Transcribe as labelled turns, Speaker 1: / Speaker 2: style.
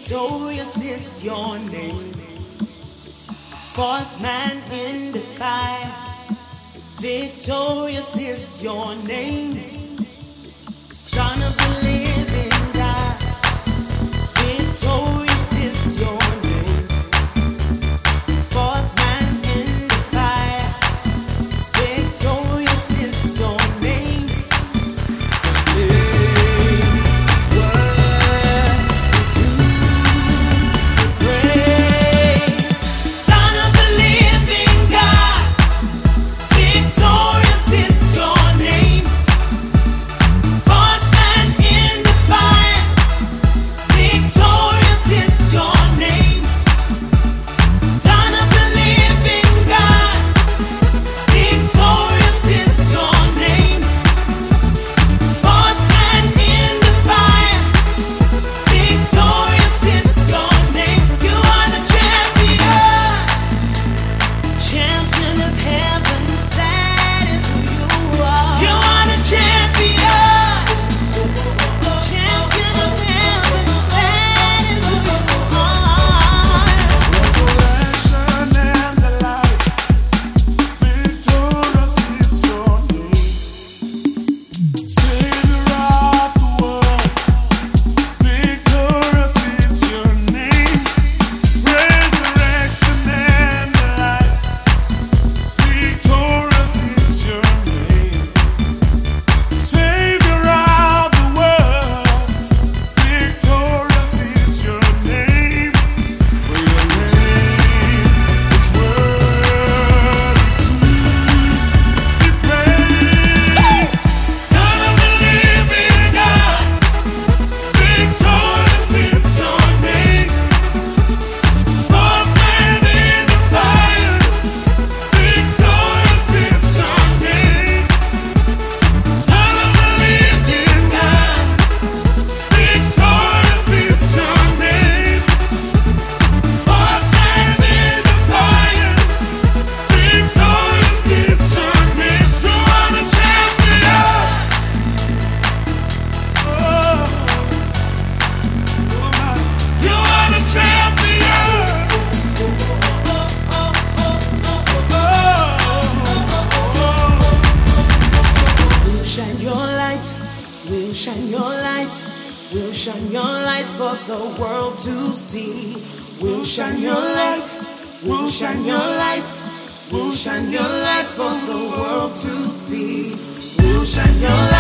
Speaker 1: Victorious is your name. Fourth man in the fire. Victorious is your name. Son of the living God. Victorious is your name. Fourth man in the fire. Victorious is your name. It's worthy to be praised. Son of the living God. Victorious is your name. Fourth man in the fire. Victorious is your name. Son of the living God. Victorious is your name. Fourth man in the fire. Victorious is your name. You are the champion. Champion of heaven. That is who you are. You are the champion. Champion of heaven. That is who you are.
Speaker 2: Resurrection and the life, victorious is your name. Savior of the world, victorious is your name. Resurrection and the life, victorious is your name. Savior of the world, victorious is your name. For your name is worthy to be praised. Son of the living God, victorious is your name. Fourth man in the fire, victorious is your name. Son of the living God, victorious is your name. Fourth man in the fire, victorious is your name. You are the champion. Oh, you are the champion.
Speaker 1: We'll shine your light, we'll shine your light, we'll shine your light for the world to see. We'll shine your light, we'll shine your light, we'll shine your light for the world to see. We'll shine your light.